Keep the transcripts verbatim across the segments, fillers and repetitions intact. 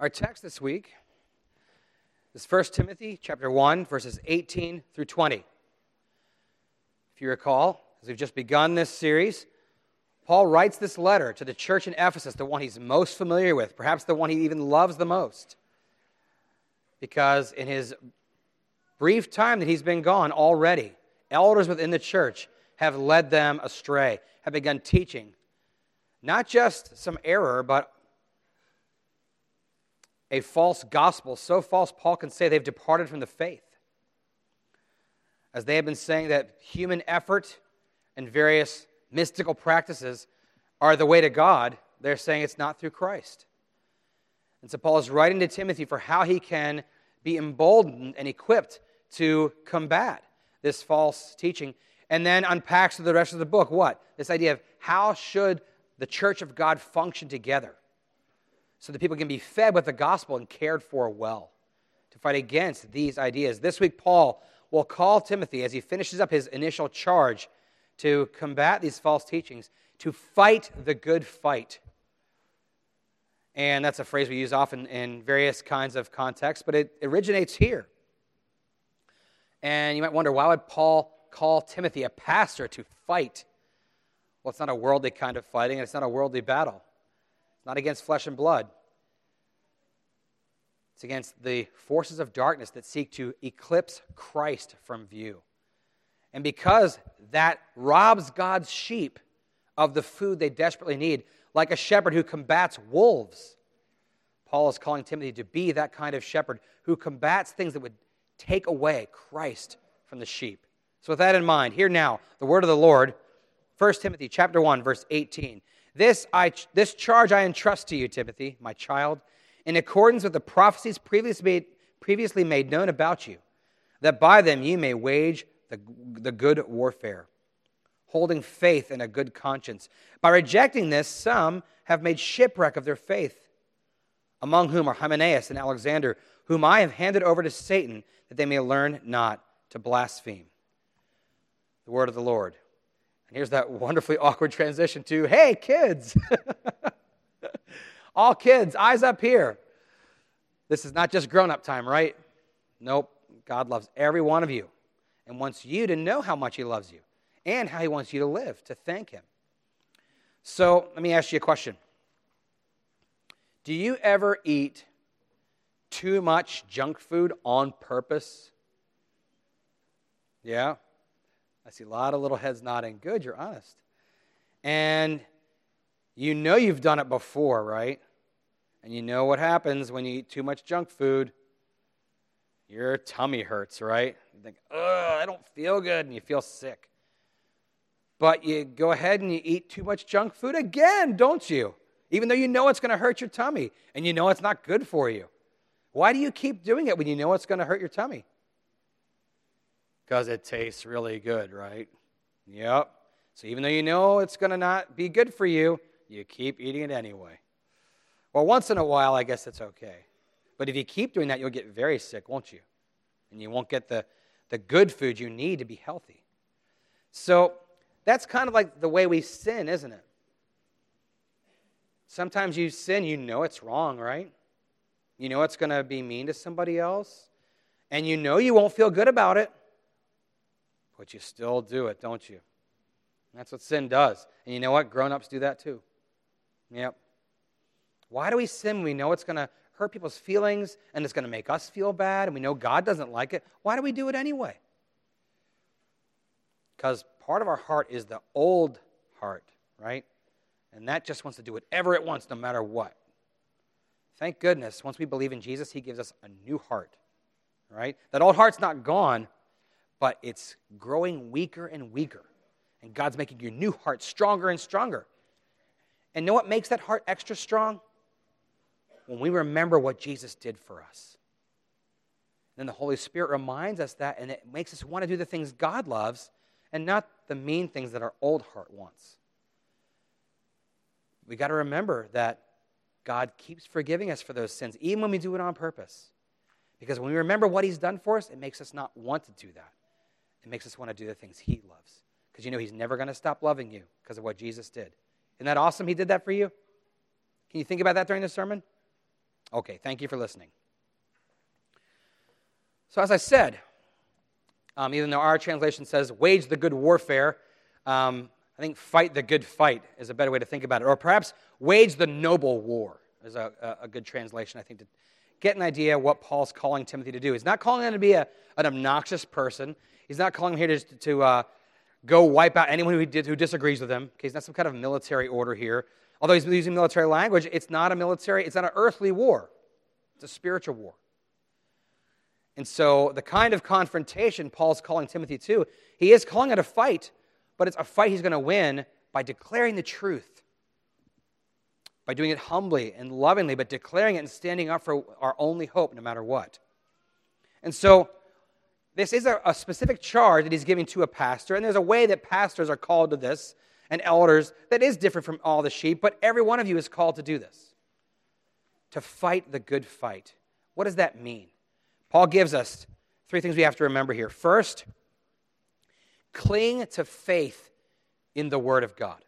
Our text this week is First Timothy chapter one, verses eighteen through twenty. If you recall, as we've just begun this series, Paul writes this letter to the church in Ephesus, the one he's most familiar with, perhaps the one he even loves the most. Because in his brief time that he's been gone already, elders within the church have led them astray, have begun teaching not just some error, but a false gospel, so false Paul can say they've departed from the faith. As they have been saying that human effort and various mystical practices are the way to God, they're saying it's not through Christ. And so Paul is writing to Timothy for how he can be emboldened and equipped to combat this false teaching, and then unpacks through the rest of the book what? This idea of how should the church of God function together so that people can be fed with the gospel and cared for well to fight against these ideas. This week, Paul will call Timothy, as he finishes up his initial charge to combat these false teachings, to fight the good fight. And that's a phrase we use often in various kinds of contexts, but it originates here. And you might wonder, why would Paul call Timothy, a pastor, to fight? Well, it's not a worldly kind of fighting, and it's not a worldly battle. It's not against flesh and blood. It's against the forces of darkness that seek to eclipse Christ from view. And because that robs God's sheep of the food they desperately need, like a shepherd who combats wolves, Paul is calling Timothy to be that kind of shepherd who combats things that would take away Christ from the sheep. So with that in mind, here now, the word of the Lord, First Timothy chapter one, verse eighteen. This, I, this charge I entrust to you, Timothy, my child, in accordance with the prophecies previously made, previously made known about you, that by them ye may wage the, the good warfare, holding faith and a good conscience. By rejecting this, some have made shipwreck of their faith, among whom are Hymenaeus and Alexander, whom I have handed over to Satan, that they may learn not to blaspheme. The word of the Lord. And here's that wonderfully awkward transition to, hey, kids. All kids, eyes up here. This is not just grown-up time, right? Nope. God loves every one of you and wants you to know how much he loves you and how he wants you to live, to thank him. So let me ask you a question. Do you ever eat too much junk food on purpose? Yeah? I see a lot of little heads nodding. Good, you're honest. And you know you've done it before, right? And you know what happens when you eat too much junk food. Your tummy hurts, right? You think, ugh, I don't feel good, and you feel sick. But you go ahead and you eat too much junk food again, don't you? Even though you know it's going to hurt your tummy, and you know it's not good for you. Why do you keep doing it when you know it's going to hurt your tummy? Because it tastes really good, right? Yep. So even though you know it's going to not be good for you, you keep eating it anyway. Well, once in a while, I guess it's okay. But if you keep doing that, you'll get very sick, won't you? And you won't get the, the good food you need to be healthy. So that's kind of like the way we sin, isn't it? Sometimes you sin, you know it's wrong, right? You know it's going to be mean to somebody else. And you know you won't feel good about it. But you still do it, don't you? That's what sin does. And you know what? Grown-ups do that too. Yep. Why do we sin when we know it's going to hurt people's feelings and it's going to make us feel bad and we know God doesn't like it? Why do we do it anyway? Because part of our heart is the old heart, right? And that just wants to do whatever it wants no matter what. Thank goodness, once we believe in Jesus, he gives us a new heart, right? That old heart's not gone, but it's growing weaker and weaker. And God's making your new heart stronger and stronger. And know what makes that heart extra strong? When we remember what Jesus did for us. Then the Holy Spirit reminds us that, and it makes us want to do the things God loves and not the mean things that our old heart wants. We got to remember that God keeps forgiving us for those sins, even when we do it on purpose. Because when we remember what he's done for us, it makes us not want to do that. It makes us want to do the things he loves. Because you know he's never going to stop loving you because of what Jesus did. Isn't that awesome he did that for you? Can you think about that during the sermon? Okay, thank you for listening. So as I said, um, even though our translation says wage the good warfare, um, I think fight the good fight is a better way to think about it. Or perhaps wage the noble war is a, a, a good translation, I think, to get an idea of what Paul's calling Timothy to do. He's not calling him to be a, an obnoxious person. He's not calling him here to, to uh, go wipe out anyone who, did, who disagrees with him. Okay, he's not some kind of military order here. Although he's using military language, it's not a military, it's not an earthly war. It's a spiritual war. And so the kind of confrontation Paul's calling Timothy to, he is calling it a fight, but it's a fight he's going to win by declaring the truth, by doing it humbly and lovingly, but declaring it and standing up for our only hope no matter what. And so this is a, a specific charge that he's giving to a pastor, and there's a way that pastors are called to this, and elders, that is different from all the sheep, but every one of you is called to do this, to fight the good fight. What does that mean? Paul gives us three things we have to remember here. First, cling to faith in the Word of God.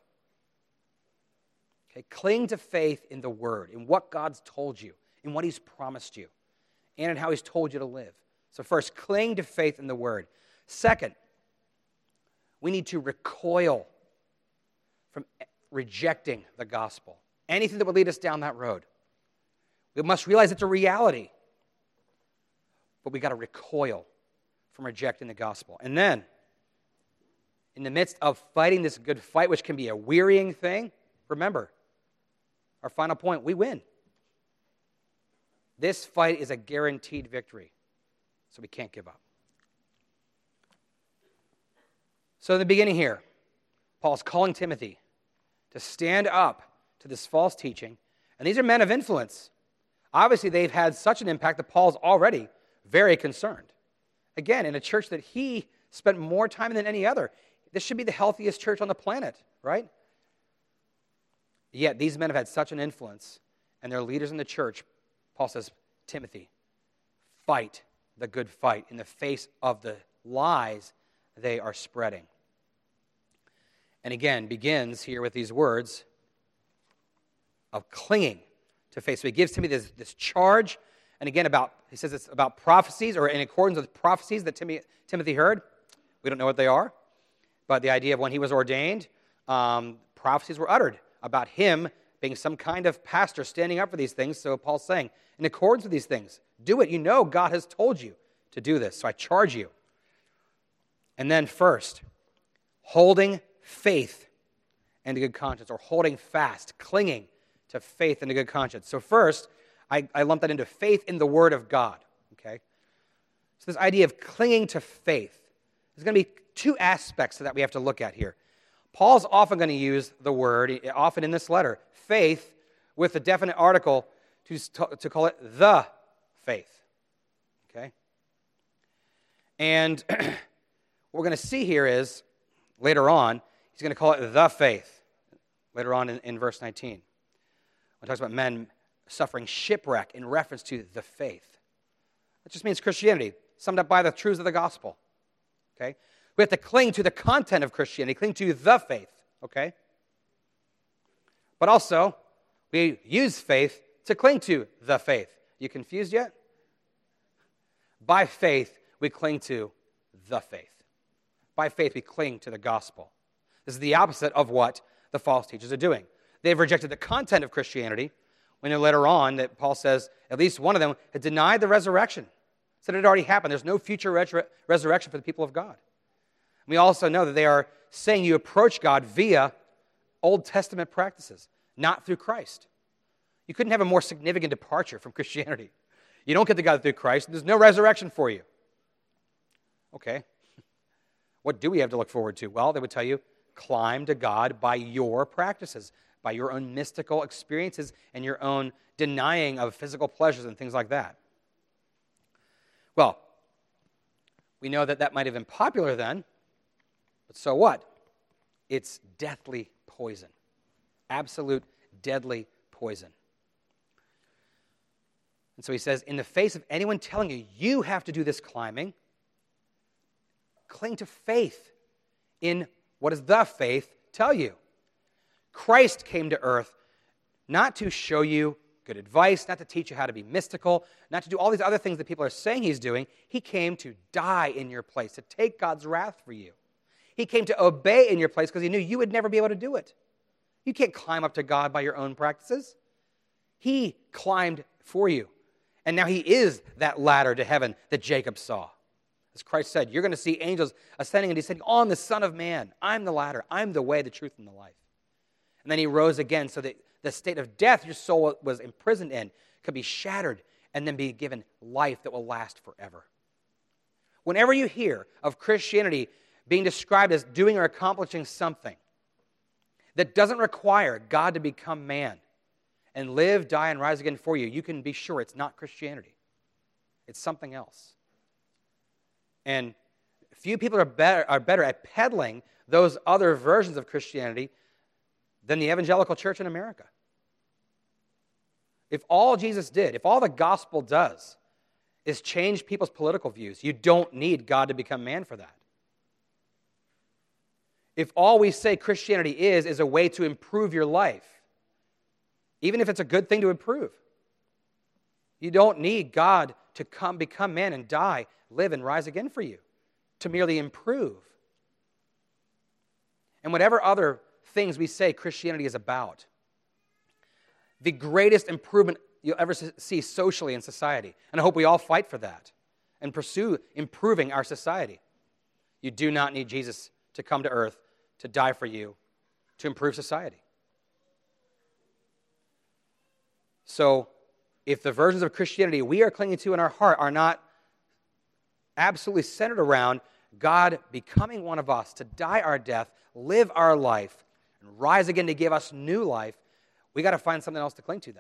Okay, cling to faith in the Word, in what God's told you, in what He's promised you, and in how He's told you to live. So first, cling to faith in the Word. Second, we need to recoil from rejecting the gospel. Anything that would lead us down that road. We must realize it's a reality. But we got to recoil from rejecting the gospel. And then, in the midst of fighting this good fight, which can be a wearying thing, remember, our final point, we win. This fight is a guaranteed victory, so we can't give up. So in the beginning here, Paul's calling Timothy to stand up to this false teaching. And these are men of influence. Obviously, they've had such an impact that Paul's already very concerned. Again, in a church that he spent more time in than any other. This should be the healthiest church on the planet, right? Yet these men have had such an influence, and they're leaders in the church. Paul says, Timothy, fight the good fight in the face of the lies they are spreading. And again, begins here with these words of clinging to faith. So he gives Timothy this, this charge, and again, about he says it's about prophecies, or in accordance with prophecies that Timothy, Timothy heard. We don't know what they are, but the idea of when he was ordained, um, prophecies were uttered about him being some kind of pastor standing up for these things. So Paul's saying, in accordance with these things, do it. You know God has told you to do this, so I charge you. And then first, holding faith and a good conscience, or holding fast, clinging to faith and a good conscience. So first, I, I lump that into faith in the Word of God, okay? So this idea of clinging to faith, there's going to be two aspects to that we have to look at here. Paul's often going to use the word, often in this letter, faith, with a definite article to, to call it the faith, okay? And what we're going to see here is, later on, he's going to call it the faith, later on in, in verse nineteen. When it talks about men suffering shipwreck in reference to the faith. That just means Christianity, summed up by the truths of the gospel, okay? We have to cling to the content of Christianity, cling to the faith, okay? But also, we use faith to cling to the faith. You confused yet? By faith, we cling to the faith. By faith, we cling to the gospel. This is the opposite of what the false teachers are doing. They've rejected the content of Christianity. We know later on that Paul says at least one of them had denied the resurrection. Said it had already happened. There's no future resur- resurrection for the people of God. We also know that they are saying you approach God via Old Testament practices, not through Christ. You couldn't have a more significant departure from Christianity. You don't get to God through Christ. There's no resurrection for you. Okay. What do we have to look forward to? Well, they would tell you, climb to God by your practices, by your own mystical experiences and your own denying of physical pleasures and things like that. Well, we know that that might have been popular then, but so what? It's deathly poison. Absolute deadly poison. And so he says, in the face of anyone telling you, you have to do this climbing, cling to faith in what does the faith tell you. Christ came to earth not to show you good advice, not to teach you how to be mystical, not to do all these other things that people are saying he's doing. He came to die in your place, to take God's wrath for you. He came to obey in your place because he knew you would never be able to do it. You can't climb up to God by your own practices. He climbed for you. And now he is that ladder to heaven that Jacob saw. As Christ said, you're going to see angels ascending and descending on the Son of Man. I'm the ladder. I'm the way, the truth, and the life. And then he rose again so that the state of death your soul was imprisoned in could be shattered and then be given life that will last forever. Whenever you hear of Christianity being described as doing or accomplishing something that doesn't require God to become man and live, die, and rise again for you, you can be sure it's not Christianity. It's something else. And few people are better, are better at peddling those other versions of Christianity than the evangelical church in America. If all Jesus did, if all the gospel does is change people's political views, you don't need God to become man for that. If all we say Christianity is, is a way to improve your life, even if it's a good thing to improve, you don't need God to come become man and die, live, and rise again for you, to merely improve. And whatever other things we say Christianity is about, the greatest improvement you'll ever see socially in society, and I hope we all fight for that and pursue improving our society. You do not need Jesus to come to earth to die for you to improve society. So, if the versions of Christianity we are clinging to in our heart are not absolutely centered around God becoming one of us to die our death, live our life, and rise again to give us new life, we got to find something else to cling to then.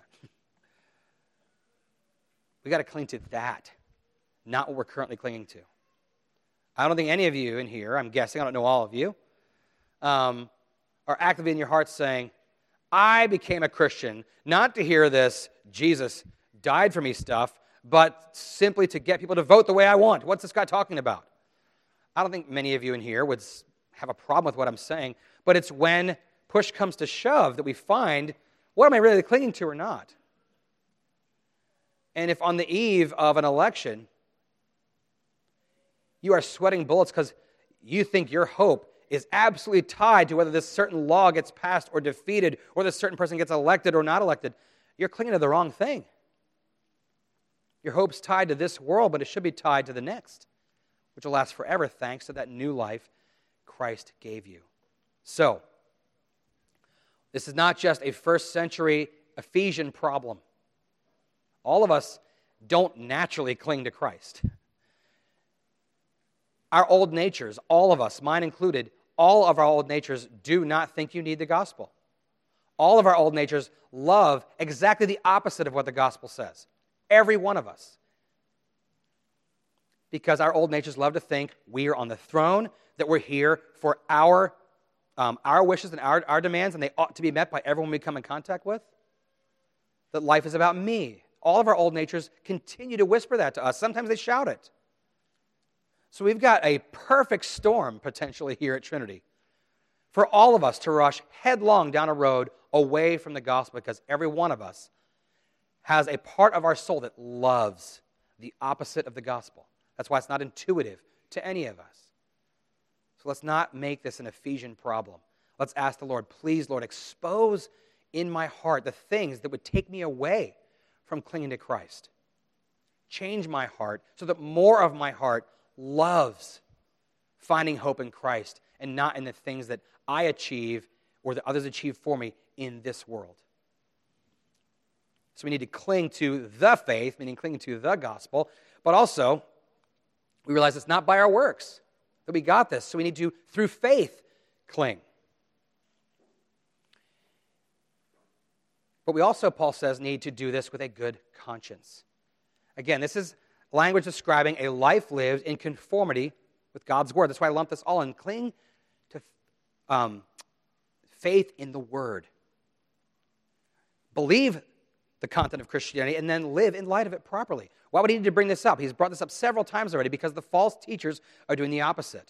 We got to cling to that, not what we're currently clinging to. I don't think any of you in here, I'm guessing, I don't know all of you, um, are actively in your hearts saying, I became a Christian not to hear this Jesus died for me stuff, but simply to get people to vote the way I want. What's this guy talking about? I don't think many of you in here would have a problem with what I'm saying, but it's when push comes to shove that we find, what am I really clinging to or not? And if on the eve of an election, you are sweating bullets because you think your hope is absolutely tied to whether this certain law gets passed or defeated, or this certain person gets elected or not elected, you're clinging to the wrong thing. Your hope's tied to this world, but it should be tied to the next, which will last forever thanks to that new life Christ gave you. So, this is not just a first century Ephesian problem. All of us don't naturally cling to Christ. Our old natures, all of us, mine included, all of our old natures do not think you need the gospel. All of our old natures love exactly the opposite of what the gospel says. Every one of us. Because our old natures love to think we are on the throne, that we're here for our, um, our wishes and our, our demands, and they ought to be met by everyone we come in contact with. That life is about me. All of our old natures continue to whisper that to us. Sometimes they shout it. So we've got a perfect storm potentially here at Trinity for all of us to rush headlong down a road away from the gospel, because every one of us has a part of our soul that loves the opposite of the gospel. That's why it's not intuitive to any of us. So let's not make this an Ephesian problem. Let's ask the Lord, please, Lord, expose in my heart the things that would take me away from clinging to Christ. Change my heart so that more of my heart loves finding hope in Christ and not in the things that I achieve or that others achieve for me in this world. So we need to cling to the faith, meaning clinging to the gospel, but also we realize it's not by our works that we got this, so we need to, through faith, cling. But we also, Paul says, need to do this with a good conscience. Again, this is language describing a life lived in conformity with God's word. That's why I lump this all in. Cling to um, faith in the word. Believe the content of Christianity and then live in light of it properly. Why would he need to bring this up? He's brought this up several times already because the false teachers are doing the opposite.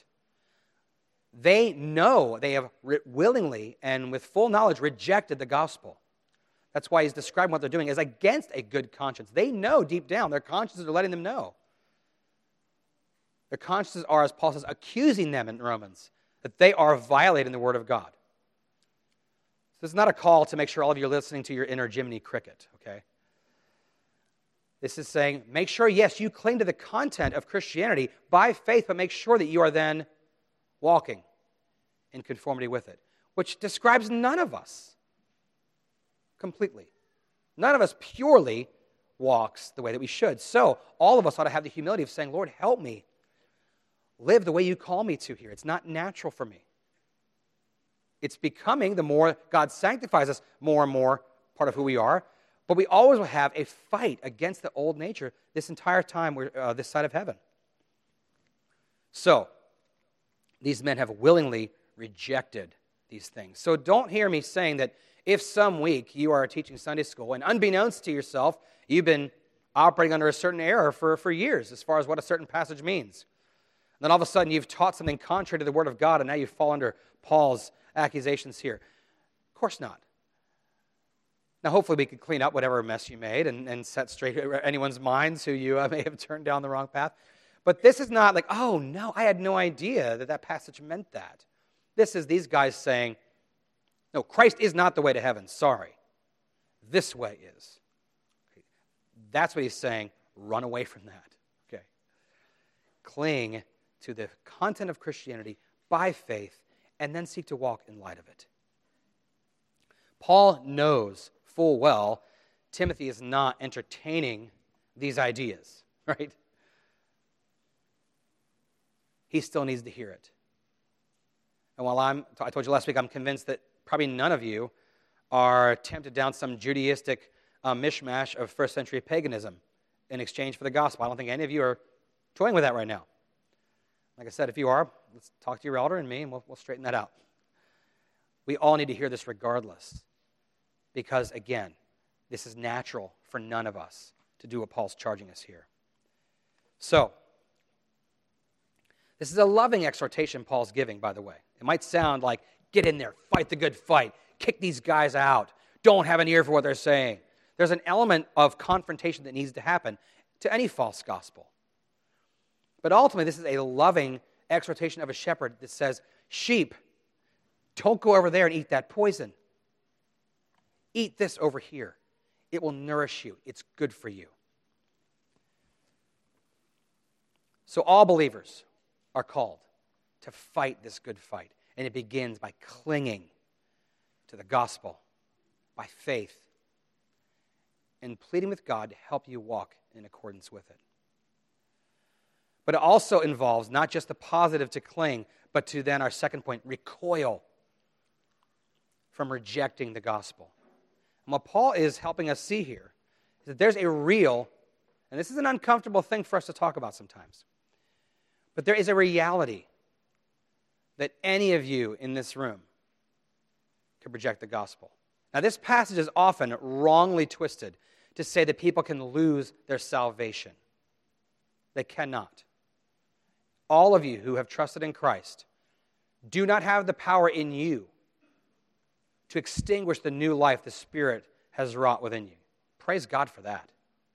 They know they have willingly and with full knowledge rejected the gospel. That's why he's describing what they're doing as against a good conscience. They know deep down, their consciences are letting them know. Their consciences are, as Paul says, accusing them in Romans, that they are violating the Word of God. So this is not a call to make sure all of you are listening to your inner Jiminy Cricket, okay? This is saying, make sure, yes, you cling to the content of Christianity by faith, but make sure that you are then walking in conformity with it, which describes none of us completely. None of us purely walks the way that we should. So all of us ought to have the humility of saying, Lord, help me live the way you call me to here. It's not natural for me. It's becoming, the more God sanctifies us, more and more part of who we are. But we always will have a fight against the old nature this entire time we're uh, this side of heaven. So, these men have willingly rejected these things. So don't hear me saying that if some week you are teaching Sunday school and unbeknownst to yourself, you've been operating under a certain error for, for years as far as what a certain passage means. And then all of a sudden you've taught something contrary to the Word of God and now you fall under Paul's accusations here. Of course not. Now hopefully we could clean up whatever mess you made and, and set straight anyone's minds who you uh, may have turned down the wrong path. But this is not like, oh no, I had no idea that that passage meant that. This is these guys saying, no, Christ is not the way to heaven, sorry. This way is. Okay. That's what he's saying, run away from that. Okay. Cling to the content of Christianity by faith and then seek to walk in light of it. Paul knows full well Timothy is not entertaining these ideas, right? He still needs to hear it. And while I'm, I told you last week, I'm convinced that probably none of you are tempted down some Judaistic uh, mishmash of first century paganism in exchange for the gospel. I don't think any of you are toying with that right now. Like I said, if you are, let's talk to your elder and me, and we'll, we'll straighten that out. We all need to hear this regardless. Because, again, this is natural for none of us to do what Paul's charging us here. So, this is a loving exhortation Paul's giving, by the way. It might sound like, get in there, fight the good fight, kick these guys out, don't have an ear for what they're saying. There's an element of confrontation that needs to happen to any false gospel. But ultimately, this is a loving exhortation of a shepherd that says, sheep, don't go over there and eat that poison. Eat this over here. It will nourish you. It's good for you. So all believers are called to fight this good fight. And it begins by clinging to the gospel, by faith, and pleading with God to help you walk in accordance with it. But it also involves not just the positive to cling, but to then our second point, recoil from rejecting the gospel. And what Paul is helping us see here is that there's a real, and this is an uncomfortable thing for us to talk about sometimes, but there is a reality that any of you in this room could reject the gospel. Now, this passage is often wrongly twisted to say that people can lose their salvation. They cannot. All of you who have trusted in Christ do not have the power in you to extinguish the new life the Spirit has wrought within you. Praise God for that.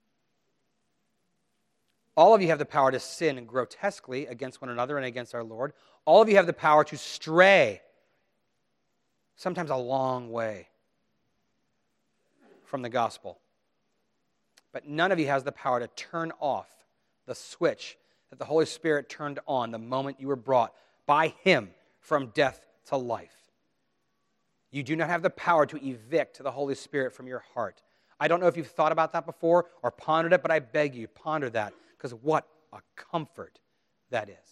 All of you have the power to sin grotesquely against one another and against our Lord. All of you have the power to stray, sometimes a long way from the gospel. But none of you has the power to turn off the switch that the Holy Spirit turned on the moment you were brought by Him from death to life. You do not have the power to evict the Holy Spirit from your heart. I don't know if you've thought about that before or pondered it, but I beg you, ponder that, because what a comfort that is.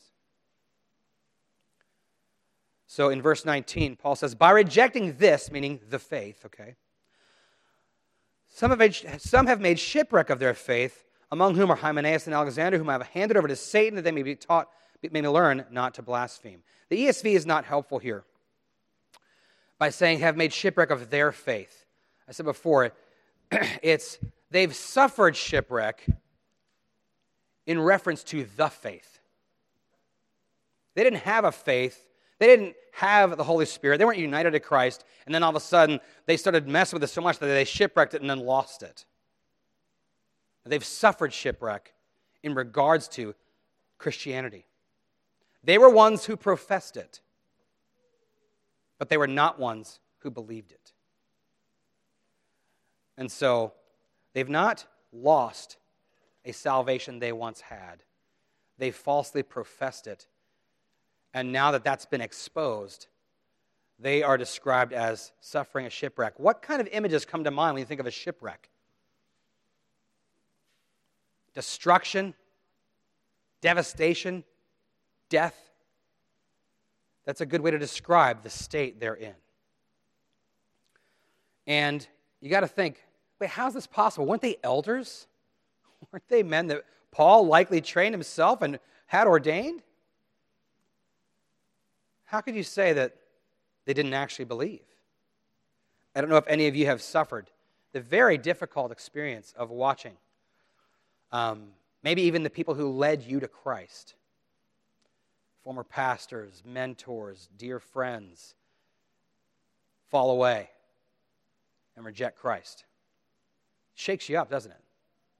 So in verse nineteen, Paul says, by rejecting this, meaning the faith, okay, some have, made, some have made shipwreck of their faith, among whom are Hymenaeus and Alexander, whom I have handed over to Satan, that they may be taught, may learn not to blaspheme. The E S V is not helpful here by saying have made shipwreck of their faith. I said before, it's they've suffered shipwreck in reference to the faith. They didn't have a faith They didn't have the Holy Spirit. They weren't united to Christ. And then all of a sudden, they started messing with it so much that they shipwrecked it and then lost it. They've suffered shipwreck in regards to Christianity. They were ones who professed it, but they were not ones who believed it. And so, they've not lost a salvation they once had. They falsely professed it. And now that that's been exposed, they are described as suffering a shipwreck. What kind of images come to mind when you think of a shipwreck? Destruction, devastation, death. That's a good way to describe the state they're in. And you got to think, wait, how's this possible? Weren't they elders? Weren't they men that Paul likely trained himself and had ordained? How could you say that they didn't actually believe? I don't know if any of you have suffered the very difficult experience of watching um, maybe even the people who led you to Christ, former pastors, mentors, dear friends, fall away and reject Christ. Shakes you up, doesn't it?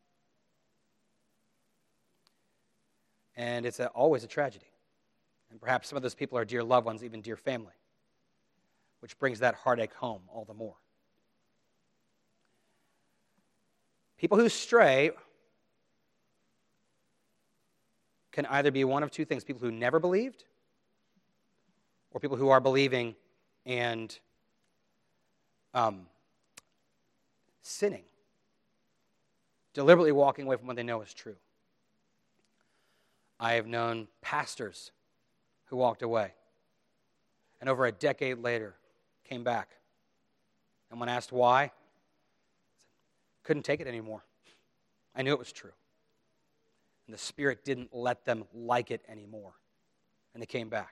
And it's a, always a tragedy. And perhaps some of those people are dear loved ones, even dear family, which brings that heartache home all the more. People who stray can either be one of two things: people who never believed, or people who are believing and um, sinning, deliberately walking away from what they know is true. I have known pastors who walked away, and over a decade later came back. And when asked why, couldn't take it anymore. I knew it was true. And the Spirit didn't let them like it anymore. And they came back.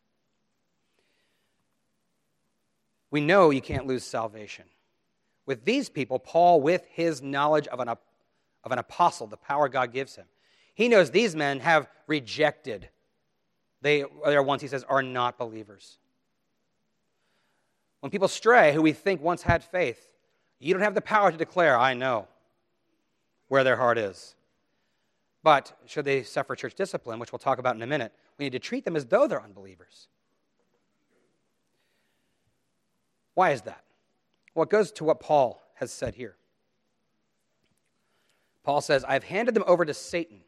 We know you can't lose salvation. With these people, Paul, with his knowledge of an, of an apostle, the power God gives him, he knows these men have rejected. They are ones, he says, are not believers. When people stray, who we think once had faith, you don't have the power to declare, I know where their heart is. But should they suffer church discipline, which we'll talk about in a minute, we need to treat them as though they're unbelievers. Why is that? Well, it goes to what Paul has said here. Paul says, I've handed them over to Satan,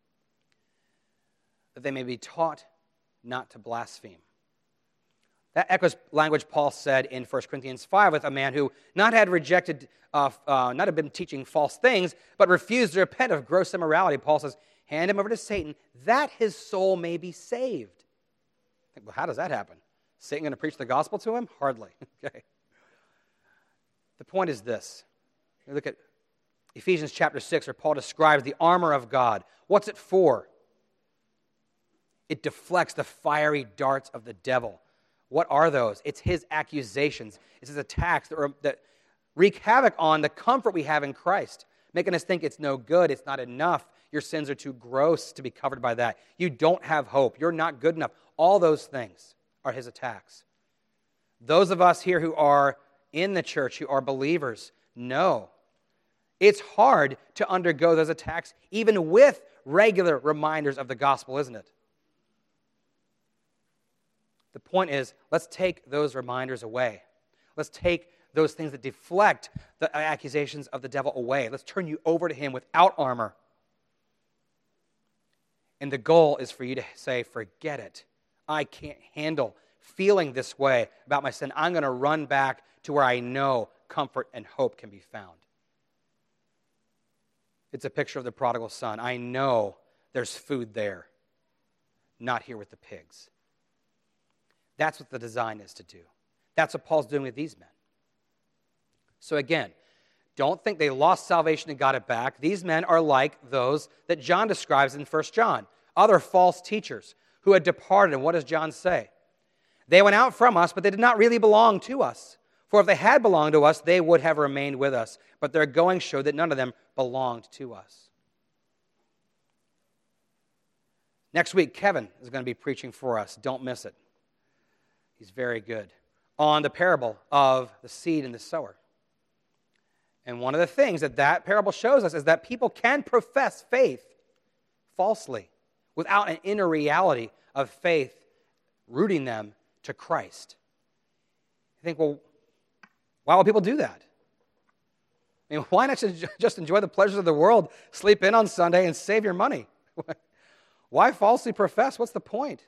that they may be taught not to blaspheme. That echoes language Paul said in First Corinthians five with a man who not had rejected, uh, uh, not had been teaching false things, but refused to repent of gross immorality. Paul says, hand him over to Satan, that his soul may be saved. Well, how does that happen? Satan going to preach the gospel to him? Hardly. Okay. The point is this. You look at Ephesians chapter six, where Paul describes the armor of God. What's it for? It deflects the fiery darts of the devil. What are those? It's his accusations. It's his attacks that, are, that wreak havoc on the comfort we have in Christ, making us think it's no good, it's not enough, your sins are too gross to be covered by that. You don't have hope. You're not good enough. All those things are his attacks. Those of us here who are in the church, who are believers, know it's hard to undergo those attacks, even with regular reminders of the gospel, isn't it? The point is, let's take those reminders away. Let's take those things that deflect the accusations of the devil away. Let's turn you over to him without armor. And the goal is for you to say, forget it. I can't handle feeling this way about my sin. I'm going to run back to where I know comfort and hope can be found. It's a picture of the prodigal son. I know there's food there, not here with the pigs. That's what the design is to do. That's what Paul's doing with these men. So again, don't think they lost salvation and got it back. These men are like those that John describes in First John, other false teachers who had departed. And what does John say? They went out from us, but they did not really belong to us. For if they had belonged to us, they would have remained with us. But their going showed that none of them belonged to us. Next week, Kevin is going to be preaching for us. Don't miss it. He's very good. On the parable of the seed and the sower. And one of the things that that parable shows us is that people can profess faith falsely without an inner reality of faith rooting them to Christ. You think, well, why would people do that? I mean, why not just enjoy the pleasures of the world, sleep in on Sunday, and save your money? Why falsely profess? What's the point?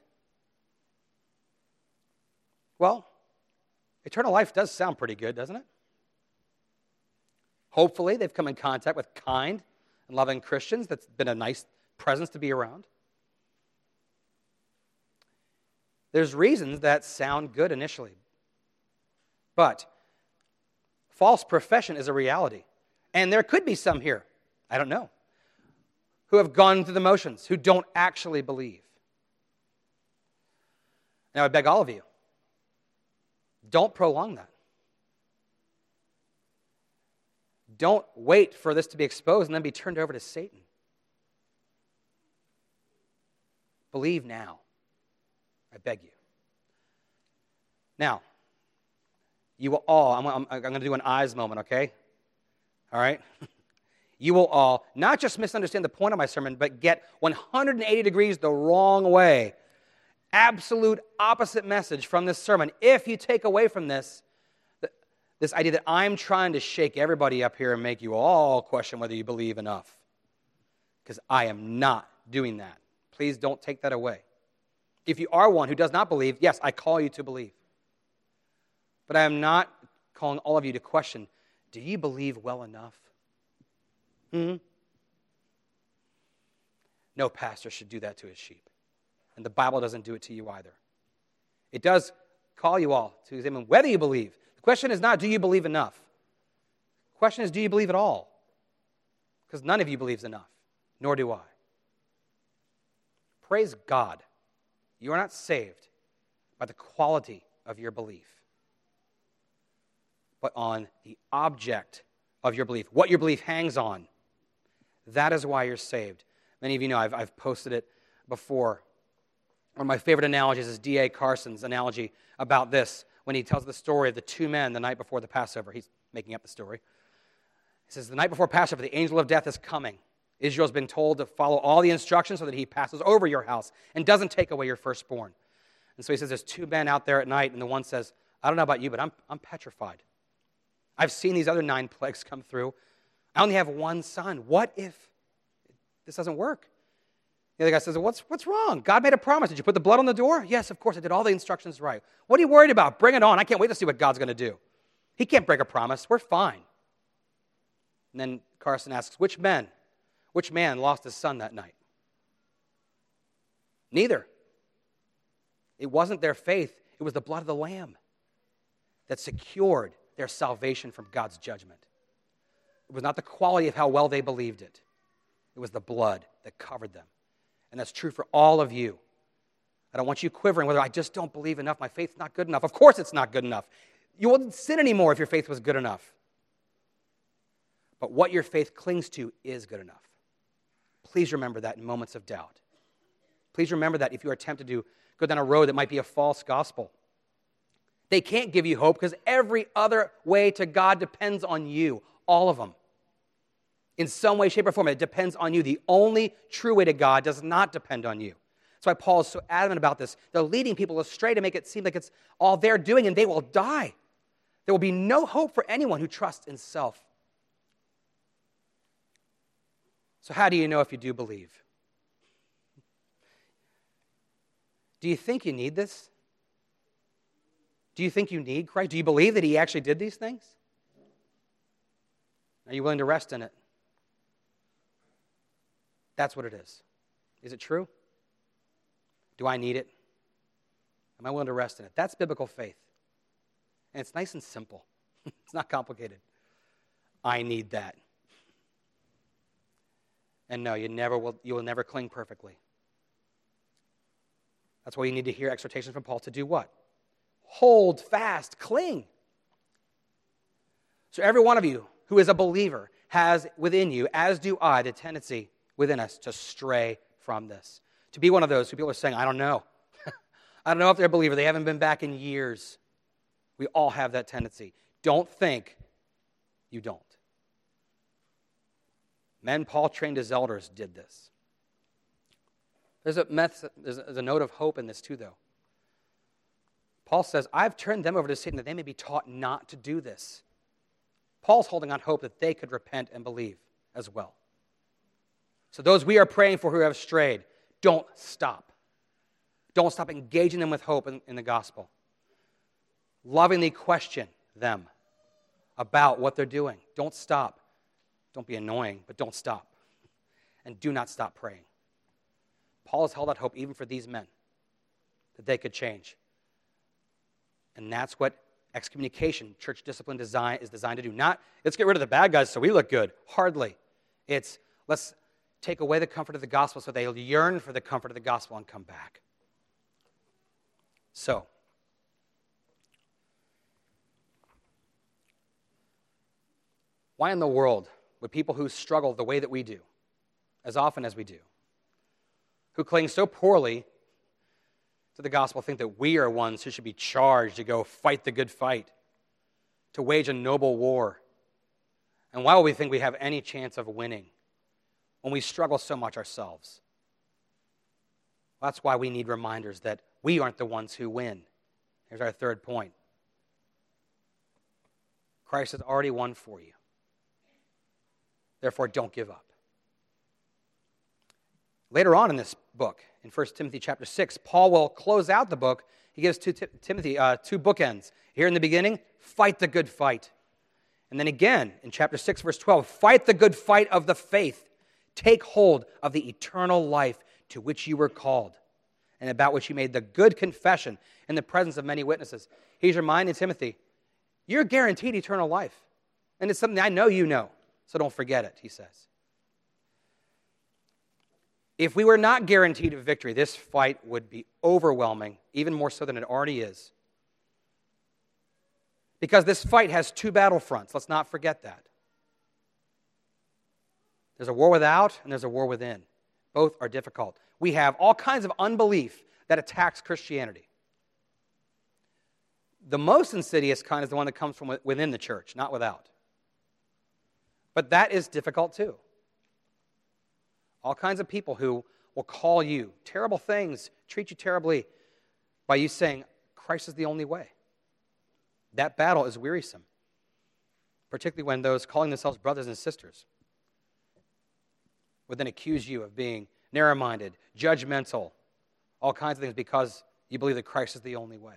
Well, eternal life does sound pretty good, doesn't it? Hopefully, they've come in contact with kind and loving Christians. That's been a nice presence to be around. There's reasons that sound good initially. But false profession is a reality. And there could be some here, I don't know, who have gone through the motions, who don't actually believe. Now, I beg all of you, don't prolong that. Don't wait for this to be exposed and then be turned over to Satan. Believe now. I beg you. Now, you will all, I'm, I'm, I'm going to do an eyes moment, okay? All right? You will all not just misunderstand the point of my sermon, but get one hundred eighty degrees the wrong way. Absolute opposite message from this sermon. If you take away from this, this idea that I'm trying to shake everybody up here and make you all question whether you believe enough. Because I am not doing that. Please don't take that away. If you are one who does not believe, yes, I call you to believe. But I am not calling all of you to question, do you believe well enough? Hmm? No pastor should do that to his sheep. And the Bible doesn't do it to you either. It does call you all to examine whether you believe. The question is not, do you believe enough? The question is, do you believe at all? Because none of you believes enough, nor do I. Praise God. You are not saved by the quality of your belief, but on the object of your belief, what your belief hangs on. That is why you're saved. Many of you know I've, I've posted it before. One of my favorite analogies is D A Carson's analogy about this when he tells the story of the two men the night before the Passover. He's making up the story. He says, the night before Passover, the angel of death is coming. Israel's been told to follow all the instructions so that he passes over your house and doesn't take away your firstborn. And so he says there's two men out there at night, and the one says, I don't know about you, but I'm, I'm petrified. I've seen these other nine plagues come through. I only have one son. What if this doesn't work? The other guy says, what's, what's wrong? God made a promise. Did you put the blood on the door? Yes, of course. I did all the instructions right. What are you worried about? Bring it on. I can't wait to see what God's going to do. He can't break a promise. We're fine. And then Carson asks, which men, which man lost his son that night? Neither. It wasn't their faith. It was the blood of the Lamb that secured their salvation from God's judgment. It was not the quality of how well they believed it. It was the blood that covered them. And that's true for all of you. I don't want you quivering whether I just don't believe enough. My faith's not good enough. Of course it's not good enough. You wouldn't sin anymore if your faith was good enough. But what your faith clings to is good enough. Please remember that in moments of doubt. Please remember that if you are tempted to go down a road that might be a false gospel. They can't give you hope because every other way to God depends on you. All of them. In some way, shape, or form, it depends on you. The only true way to God does not depend on you. That's why Paul is so adamant about this. They're leading people astray to make it seem like it's all they're doing, and they will die. There will be no hope for anyone who trusts in self. So how do you know if you do believe? Do you think you need this? Do you think you need Christ? Do you believe that he actually did these things? Are you willing to rest in it? That's what it is. Is it true? Do I need it? Am I willing to rest in it? That's biblical faith. And it's nice and simple. It's not complicated. I need that. And no, you never will, you will never cling perfectly. That's why you need to hear exhortations from Paul to do what? Hold fast, cling. So every one of you who is a believer has within you, as do I, the tendency within us to stray from this. To be one of those who people are saying, I don't know. I don't know if they're a believer. They haven't been back in years. We all have that tendency. Don't think you don't. Men Paul trained as elders did this. There's a, method, there's a, there's a note of hope in this too, though. Paul says, I've turned them over to Satan that they may be taught not to do this. Paul's holding on hope that they could repent and believe as well. So those we are praying for who have strayed, don't stop. Don't stop engaging them with hope in, in the gospel. Lovingly question them about what they're doing. Don't stop. Don't be annoying, but don't stop. And do not stop praying. Paul has held out hope even for these men, that they could change. And that's what excommunication, church discipline design, is designed to do. Not, let's get rid of the bad guys so we look good. Hardly. It's, let's take away the comfort of the gospel so they'll yearn for the comfort of the gospel and come back. So, why in the world would people who struggle the way that we do, as often as we do, who cling so poorly to the gospel, think that we are ones who should be charged to go fight the good fight, to wage a noble war? And why would we think we have any chance of winning when we struggle so much ourselves? Well, that's why we need reminders that we aren't the ones who win. Here's our third point. Christ has already won for you. Therefore, don't give up. Later on in this book, in First Timothy chapter six, Paul will close out the book. He gives to Timothy uh, two bookends. Here in the beginning, fight the good fight. And then again, in chapter six, verse twelve, fight the good fight of the faith. Take hold of the eternal life to which you were called, and about which you made the good confession in the presence of many witnesses. He's reminding Timothy, you're guaranteed eternal life. And it's something I know you know, so don't forget it, he says. If we were not guaranteed a victory, this fight would be overwhelming, even more so than it already is. Because this fight has two battle fronts. Let's not forget that. There's a war without and there's a war within. Both are difficult. We have all kinds of unbelief that attacks Christianity. The most insidious kind is the one that comes from within the church, not without. But that is difficult too. All kinds of people who will call you terrible things, treat you terribly by you saying, Christ is the only way. That battle is wearisome, particularly when those calling themselves brothers and sisters would then accuse you of being narrow-minded, judgmental, all kinds of things because you believe that Christ is the only way.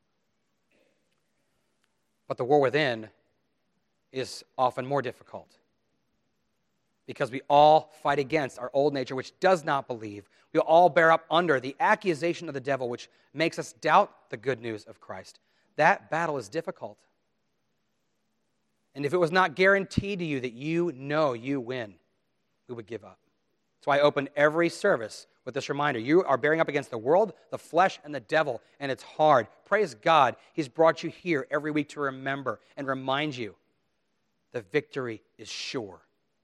But the war within is often more difficult because we all fight against our old nature, which does not believe. We all bear up under the accusation of the devil, which makes us doubt the good news of Christ. That battle is difficult. And if it was not guaranteed to you that you know you win, we would give up. That's why I open every service with this reminder. You are bearing up against the world, the flesh, and the devil, and it's hard. Praise God, He's brought you here every week to remember and remind you the victory is sure.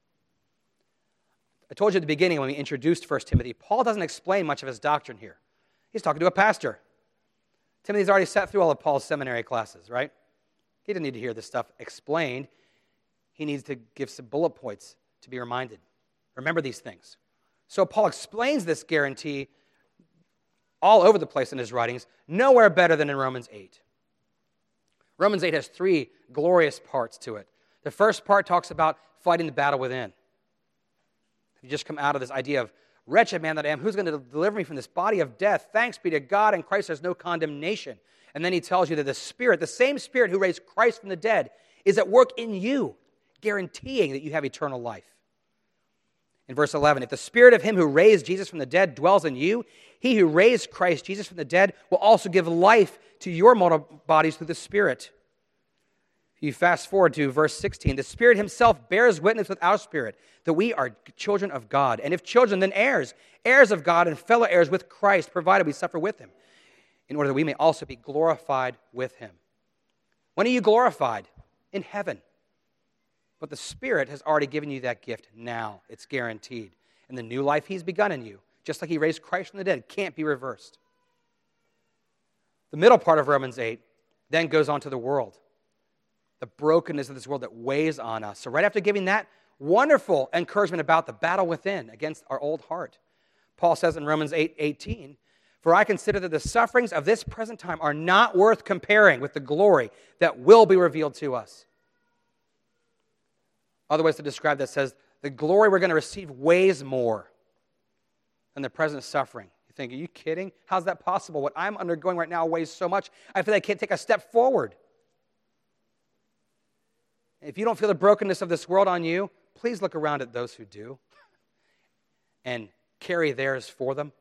I told you at the beginning when we introduced First Timothy, Paul doesn't explain much of his doctrine here. He's talking to a pastor. Timothy's already sat through all of Paul's seminary classes, right? He didn't need to hear this stuff explained. He needs to give some bullet points to be reminded. Remember these things. So Paul explains this guarantee all over the place in his writings, nowhere better than in Romans eight. Romans eight has three glorious parts to it. The first part talks about fighting the battle within. You just come out of this idea of, wretched man that I am, who's going to deliver me from this body of death? Thanks be to God, in Christ there's no condemnation. And then he tells you that the Spirit, the same Spirit who raised Christ from the dead, is at work in you, guaranteeing that you have eternal life. In verse eleven, if the Spirit of him who raised Jesus from the dead dwells in you, he who raised Christ Jesus from the dead will also give life to your mortal bodies through the Spirit. You fast forward to verse sixteen. The Spirit himself bears witness with our spirit that we are children of God. And if children, then heirs, heirs of God and fellow heirs with Christ, provided we suffer with him, in order that we may also be glorified with him. When are you glorified? In heaven. But the Spirit has already given you that gift now. It's guaranteed. And the new life he's begun in you, just like he raised Christ from the dead, can't be reversed. The middle part of Romans eight then goes on to the world, the brokenness of this world that weighs on us. So right after giving that wonderful encouragement about the battle within against our old heart, Paul says in Romans eight eighteen, "For I consider that the sufferings of this present time are not worth comparing with the glory that will be revealed to us." Other ways to describe that says, the glory we're going to receive weighs more than the present suffering. You think, are you kidding? How's that possible? What I'm undergoing right now weighs so much, I feel like I can't take a step forward. If you don't feel the brokenness of this world on you, please look around at those who do and carry theirs for them.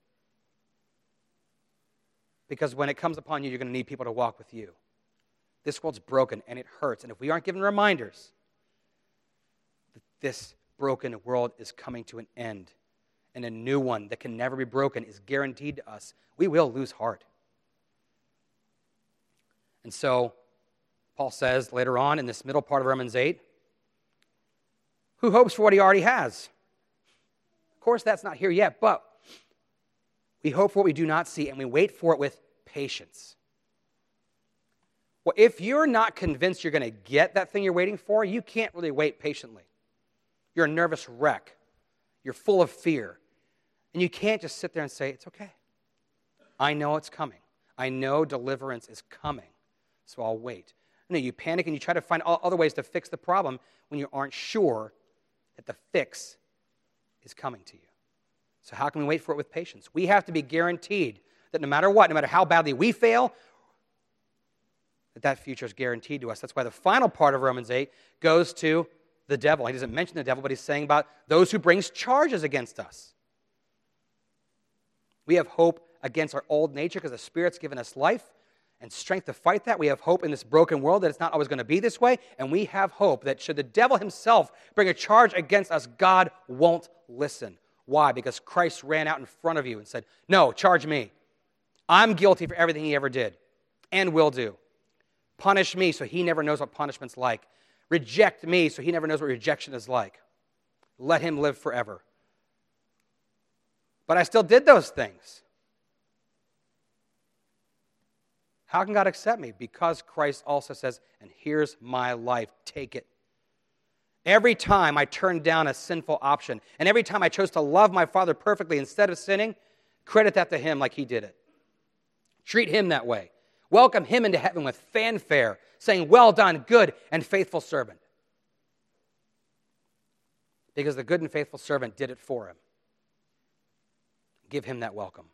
Because when it comes upon you, you're going to need people to walk with you. This world's broken and it hurts. And if we aren't given reminders that this broken world is coming to an end and a new one that can never be broken is guaranteed to us, we will lose heart. And so, Paul says later on in this middle part of Romans eight, who hopes for what he already has? Of course, that's not here yet, but we hope for what we do not see, and we wait for it with patience. Well, if you're not convinced you're going to get that thing you're waiting for, you can't really wait patiently. You're a nervous wreck. You're full of fear. And you can't just sit there and say, it's okay. I know it's coming. I know deliverance is coming, so I'll wait. No, you panic and you try to find other ways to fix the problem when you aren't sure that the fix is coming to you. So how can we wait for it with patience? We have to be guaranteed that no matter what, no matter how badly we fail, that that future is guaranteed to us. That's why the final part of Romans eight goes to the devil. He doesn't mention the devil, but he's saying about those who brings charges against us. We have hope against our old nature because the Spirit's given us life and strength to fight that. We have hope in this broken world that it's not always going to be this way. And we have hope that should the devil himself bring a charge against us, God won't listen. Why? Because Christ ran out in front of you and said, no, charge me. I'm guilty for everything he ever did and will do. Punish me so he never knows what punishment's like. Reject me so he never knows what rejection is like. Let him live forever. But I still did those things. How can God accept me? Because Christ also says, and here's my life, take it. Every time I turned down a sinful option, and every time I chose to love my Father perfectly instead of sinning, credit that to him like he did it. Treat him that way. Welcome him into heaven with fanfare, saying, well done, good and faithful servant. Because the good and faithful servant did it for him. Give him that welcome.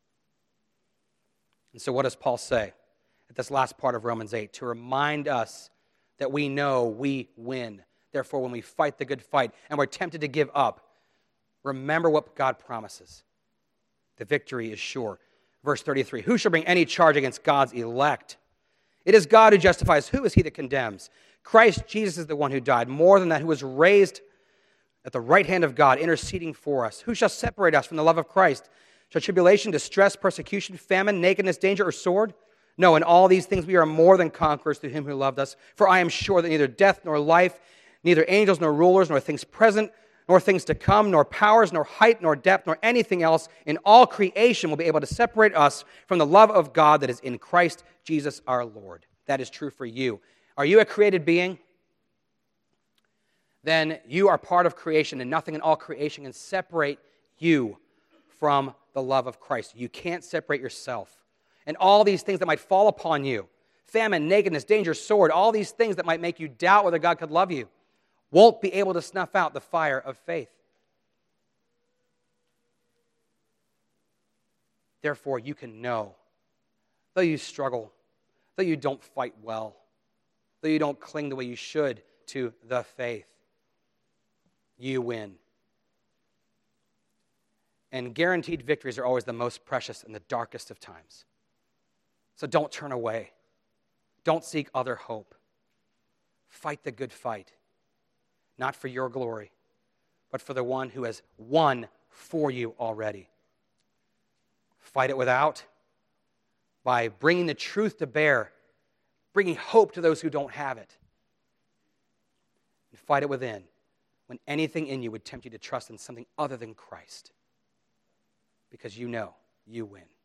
And so what does Paul say at this last part of Romans eight? To remind us that we know we win. Therefore, when we fight the good fight and we're tempted to give up, remember what God promises. The victory is sure. Verse thirty-three, who shall bring any charge against God's elect? It is God who justifies. Who is he that condemns? Christ Jesus is the one who died. More than that, who was raised at the right hand of God, interceding for us. Who shall separate us from the love of Christ? Shall tribulation, distress, persecution, famine, nakedness, danger, or sword? No, in all these things we are more than conquerors through him who loved us. For I am sure that neither death nor life, neither angels nor rulers, nor things present, nor things to come, nor powers, nor height, nor depth, nor anything else in all creation will be able to separate us from the love of God that is in Christ Jesus our Lord. That is true for you. Are you a created being? Then you are part of creation, and nothing in all creation can separate you from the love of Christ. You can't separate yourself. And all these things that might fall upon you, famine, nakedness, danger, sword, all these things that might make you doubt whether God could love you, won't be able to snuff out the fire of faith. Therefore, you can know, though you struggle, though you don't fight well, though you don't cling the way you should to the faith, you win. And guaranteed victories are always the most precious in the darkest of times. So don't turn away. Don't seek other hope. Fight the good fight. Not for your glory, but for the one who has won for you already. Fight it without by bringing the truth to bear, bringing hope to those who don't have it. And fight it within when anything in you would tempt you to trust in something other than Christ, because you know you win.